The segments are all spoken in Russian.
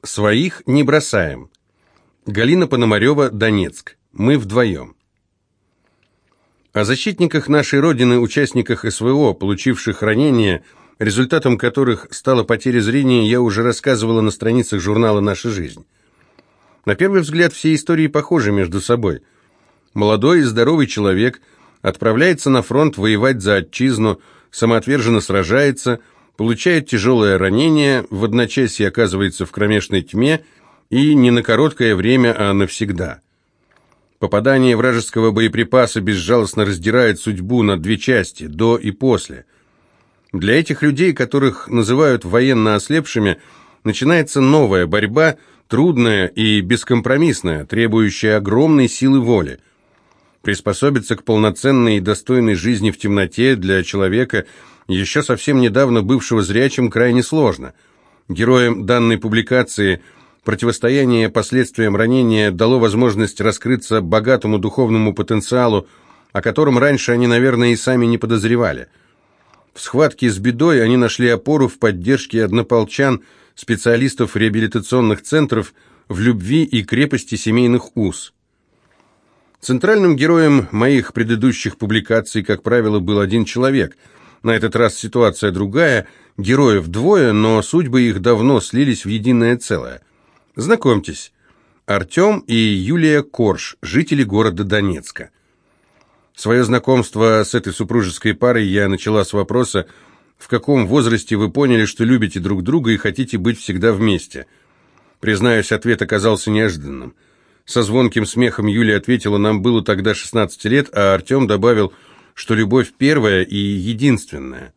Своих не бросаем. Галина Пономарева, Донецк. Мы вдвоем. О защитниках нашей Родины, участниках СВО, получивших ранения, результатом которых стала потеря зрения, я уже рассказывала на страницах журнала «Наша жизнь». На первый взгляд, все истории похожи между собой. Молодой и здоровый человек отправляется на фронт воевать за отчизну, самоотверженно сражается, получает тяжелое ранение, в одночасье оказывается в кромешной тьме и не на короткое время, а навсегда. Попадание вражеского боеприпаса безжалостно раздирает судьбу на две части, до и после. Для этих людей, которых называют военно ослепшими, начинается новая борьба, трудная и бескомпромиссная, требующая огромной силы воли. Приспособиться к полноценной и достойной жизни в темноте для человека, еще совсем недавно бывшего зрячим, крайне сложно. Героям данной публикации противостояние последствиям ранения дало возможность раскрыться богатому духовному потенциалу, о котором раньше они, наверное, и сами не подозревали. В схватке с бедой они нашли опору в поддержке однополчан, специалистов реабилитационных центров, в любви и крепости семейных уз. Центральным героем моих предыдущих публикаций, как правило, был один человек. На этот раз ситуация другая, героев двое, но судьбы их давно слились в единое целое. Знакомьтесь, Артем и Юлия Корж, жители города Донецка. Свое знакомство с этой супружеской парой я начала с вопроса: в каком возрасте вы поняли, что любите друг друга и хотите быть всегда вместе? Признаюсь, ответ оказался неожиданным. Со звонким смехом Юлия ответила: нам было тогда 16 лет, а Артем добавил, что любовь первая и единственная.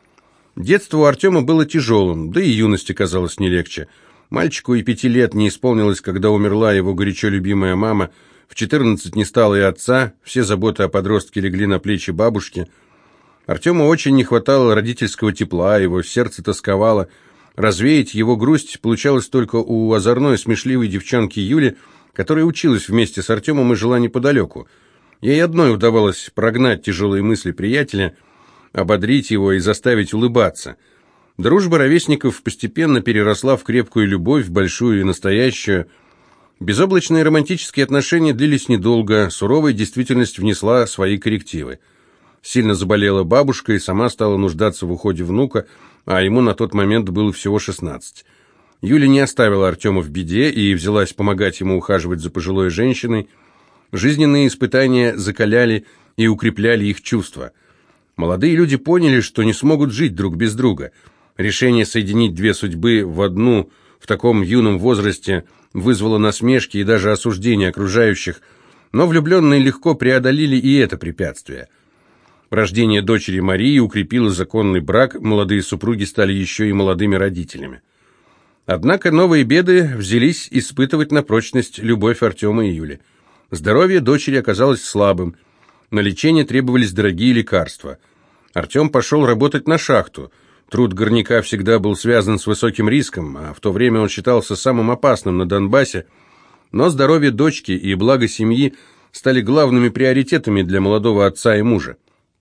Детство у Артема было тяжелым, да и юность оказалась не легче. Мальчику и 5 лет не исполнилось, когда умерла его горячо любимая мама, в 14 не стало и отца, все заботы о подростке легли на плечи бабушки. Артему очень не хватало родительского тепла, его сердце тосковало. Развеять его грусть получалось только у озорной, смешливой девчонки Юли, которая училась вместе с Артемом и жила неподалеку. Ей одной удавалось прогнать тяжелые мысли приятеля, ободрить его и заставить улыбаться. Дружба ровесников постепенно переросла в крепкую любовь, большую и настоящую. Безоблачные романтические отношения длились недолго, суровая действительность внесла свои коррективы. Сильно заболела бабушка и сама стала нуждаться в уходе внука, а ему на тот момент было всего 16. Юля не оставила Артема в беде и взялась помогать ему ухаживать за пожилой женщиной. Жизненные испытания закаляли и укрепляли их чувства. Молодые люди поняли, что не смогут жить друг без друга. Решение соединить две судьбы в одну в таком юном возрасте вызвало насмешки и даже осуждение окружающих, но влюбленные легко преодолели и это препятствие. Рождение дочери Марии укрепило законный брак, молодые супруги стали еще и молодыми родителями. Однако новые беды взялись испытывать на прочность любовь Артема и Юли. Здоровье дочери оказалось слабым, на лечение требовались дорогие лекарства. Артем пошел работать на шахту. Труд горняка всегда был связан с высоким риском, а в то время он считался самым опасным на Донбассе, но здоровье дочки и благо семьи стали главными приоритетами для молодого отца и мужа.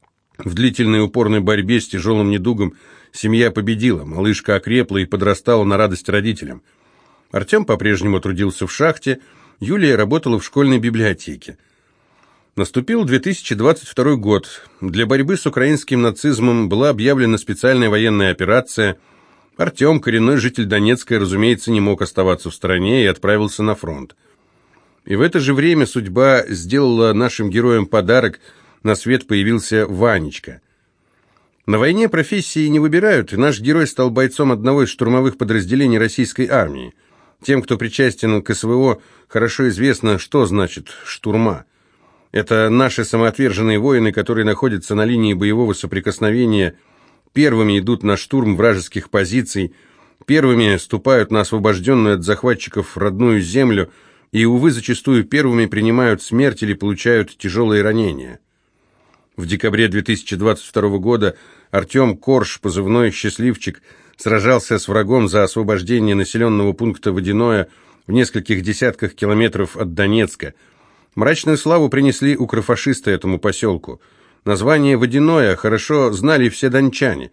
В длительной упорной борьбе с тяжелым недугом семья победила, малышка окрепла и подрастала на радость родителям. Артем по-прежнему трудился в шахте, Юлия работала в школьной библиотеке. Наступил 2022 год. Для борьбы с украинским нацизмом была объявлена специальная военная операция. Артем, коренной житель Донецка, разумеется, не мог оставаться в стороне и отправился на фронт. И в это же время судьба сделала нашим героям подарок, на свет появился Ванечка. На войне профессии не выбирают, и наш герой стал бойцом одного из штурмовых подразделений российской армии. Тем, кто причастен к СВО, хорошо известно, что значит «штурма». Это наши самоотверженные воины, которые находятся на линии боевого соприкосновения, первыми идут на штурм вражеских позиций, первыми ступают на освобожденную от захватчиков родную землю и, увы, зачастую первыми принимают смерть или получают тяжелые ранения. В декабре 2022 года Артем Корж, позывной «Счастливчик», сражался с врагом за освобождение населенного пункта Водяное в нескольких десятках километров от Донецка. Мрачную славу принесли укрофашисты этому поселку. Название «Водяное» хорошо знали все дончане.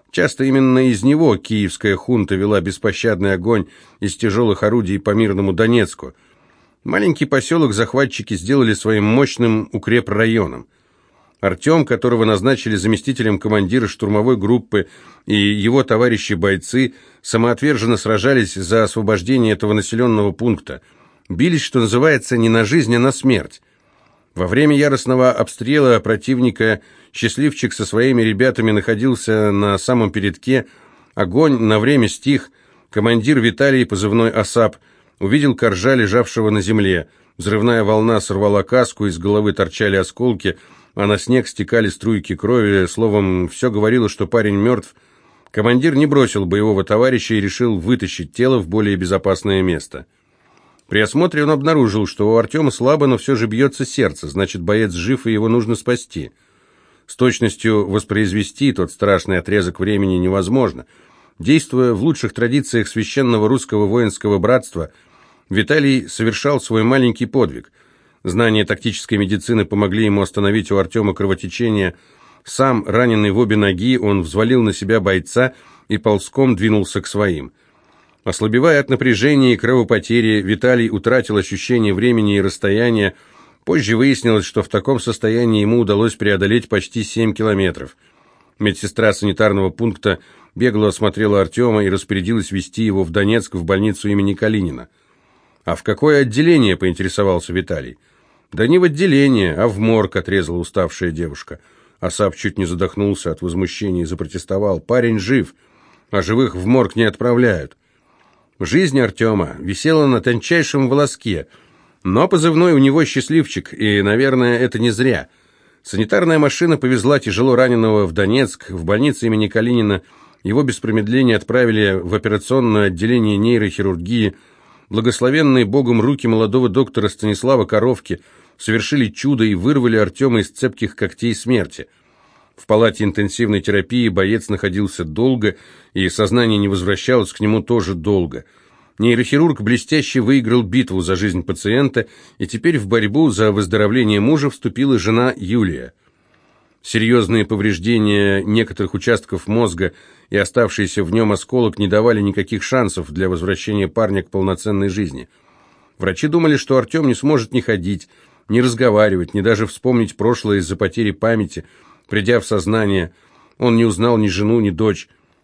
Часто именно из него киевская хунта вела беспощадный огонь из тяжелых орудий по мирному Донецку. Маленький поселок захватчики сделали своим мощным укрепрайоном. Артем, которого назначили заместителем командира штурмовой группы, и его товарищи-бойцы самоотверженно сражались за освобождение этого населенного пункта. Бились, что называется, не на жизнь, а на смерть. Во время яростного обстрела противника Счастливчик со своими ребятами находился на самом передке. Огонь на время стих. Командир Виталий, позывной «Осап», увидел коржа, лежавшего на земле. Взрывная волна сорвала каску, из головы торчали осколки, а на снег стекали струйки крови. Словом, все говорило, что парень мертв. Командир не бросил боевого товарища и решил вытащить тело в более безопасное место. При осмотре он обнаружил, что у Артема слабо, но все же бьется сердце, значит, боец жив, и его нужно спасти. С точностью воспроизвести тот страшный отрезок времени невозможно. Действуя в лучших традициях священного русского воинского братства, Виталий совершал свой маленький подвиг. Знания тактической медицины помогли ему остановить у Артема кровотечение. Сам, раненый в обе ноги, он взвалил на себя бойца и ползком двинулся к своим. Ослабевая от напряжения и кровопотери, Виталий утратил ощущение времени и расстояния. Позже выяснилось, что в таком состоянии ему удалось преодолеть почти 7 километров. Медсестра санитарного пункта бегло осмотрела Артема и распорядилась везти его в Донецк в больницу имени Калинина. «А в какое отделение?» – поинтересовался Виталий. «Да не в отделение, а в морг», – отрезала уставшая девушка. Осап чуть не задохнулся от возмущения и запротестовал. «Парень жив, а живых в морг не отправляют». Жизнь Артема висела на тончайшем волоске, но позывной у него «Счастливчик», и, наверное, это не зря. Санитарная машина повезла тяжело раненого в Донецк, в больницу имени Калинина. Его без промедления отправили в операционное отделение нейрохирургии. Благословенные Богом руки молодого доктора Станислава Коровки совершили чудо и вырвали Артема из цепких когтей смерти. В палате интенсивной терапии боец находился долго, и сознание не возвращалось к нему тоже долго. Нейрохирург блестяще выиграл битву за жизнь пациента, и теперь в борьбу за выздоровление мужа вступила жена Юлия. Серьезные повреждения некоторых участков мозга и оставшийся в нем осколок не давали никаких шансов для возвращения парня к полноценной жизни. Врачи думали, что Артем не сможет ни ходить, ни разговаривать, ни даже вспомнить прошлое из-за потери памяти. Придя в сознание, он не узнал ни жену, ни дочь.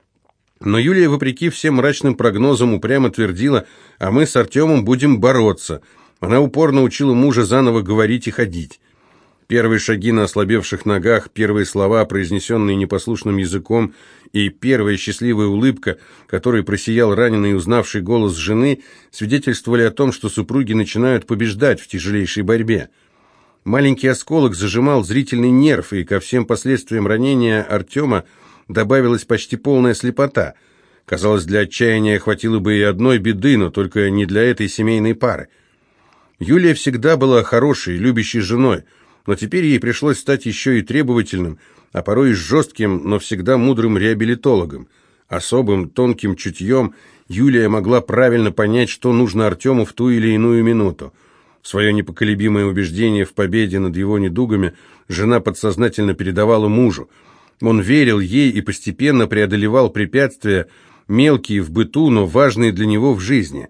Но Юлия, вопреки всем мрачным прогнозам, упрямо твердила: «А мы с Артемом будем бороться». Она упорно учила мужа заново говорить и ходить. Первые шаги на ослабевших ногах, первые слова, произнесенные непослушным языком, и первая счастливая улыбка, которой просиял раненый и узнавший голос жены, свидетельствовали о том, что супруги начинают побеждать в тяжелейшей борьбе. Маленький осколок зажимал зрительный нерв, и ко всем последствиям ранения Артема добавилась почти полная слепота. Казалось, для отчаяния хватило бы и одной беды, но только не для этой семейной пары. Юлия всегда была хорошей, любящей женой, но теперь ей пришлось стать еще и требовательным, а порой и жестким, но всегда мудрым реабилитологом. Особым тонким чутьем Юлия могла правильно понять, что нужно Артему в ту или иную минуту. Свое непоколебимое убеждение в победе над его недугами жена подсознательно передавала мужу. Он верил ей и постепенно преодолевал препятствия, мелкие в быту, но важные для него в жизни.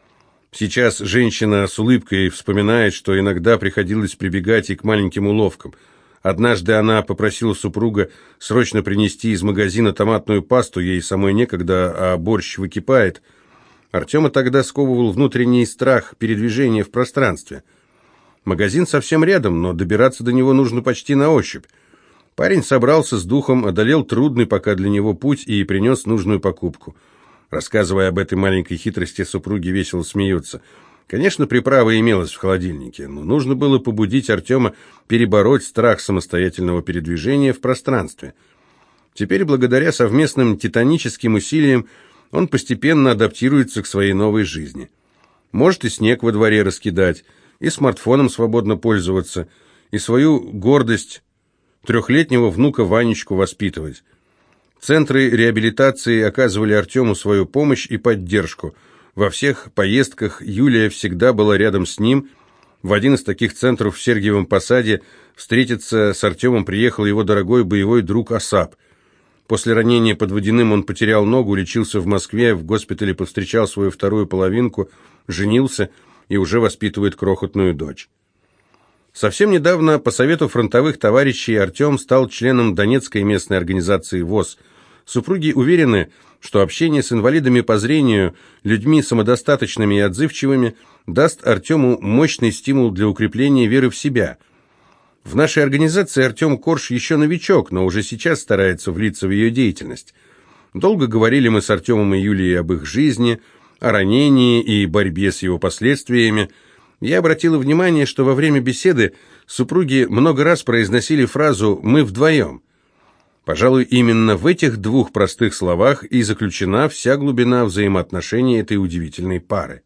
Сейчас женщина с улыбкой вспоминает, что иногда приходилось прибегать и к маленьким уловкам. Однажды она попросила супруга срочно принести из магазина томатную пасту, ей самой некогда, а борщ выкипает. Артема тогда сковывал внутренний страх передвижения в пространстве. Магазин совсем рядом, но добираться до него нужно почти на ощупь. Парень собрался с духом, одолел трудный пока для него путь и принес нужную покупку. Рассказывая об этой маленькой хитрости, супруги весело смеются. Конечно, приправа имелась в холодильнике, но нужно было побудить Артема перебороть страх самостоятельного передвижения в пространстве. Теперь, благодаря совместным титаническим усилиям, он постепенно адаптируется к своей новой жизни. Может и снег во дворе раскидать, и смартфоном свободно пользоваться, и свою гордость трехлетнего внука Ванечку воспитывать. Центры реабилитации оказывали Артему свою помощь и поддержку. Во всех поездках Юлия всегда была рядом с ним. В один из таких центров в Сергиевом Посаде встретиться с Артемом приехал его дорогой боевой друг Осап. После ранения под Водяным он потерял ногу, лечился в Москве, в госпитале повстречал свою вторую половинку, женился и уже воспитывает крохотную дочь. Совсем недавно, по совету фронтовых товарищей, Артем стал членом Донецкой местной организации ВОС. Супруги уверены, что общение с инвалидами по зрению, людьми самодостаточными и отзывчивыми, даст Артему мощный стимул для укрепления веры в себя. В нашей организации Артем Корж еще новичок, но уже сейчас старается влиться в ее деятельность. Долго говорили мы с Артемом и Юлией об их жизни, о ранении и борьбе с его последствиями. Я обратила внимание, что во время беседы супруги много раз произносили фразу «мы вдвоем». Пожалуй, именно в этих двух простых словах и заключена вся глубина взаимоотношений этой удивительной пары.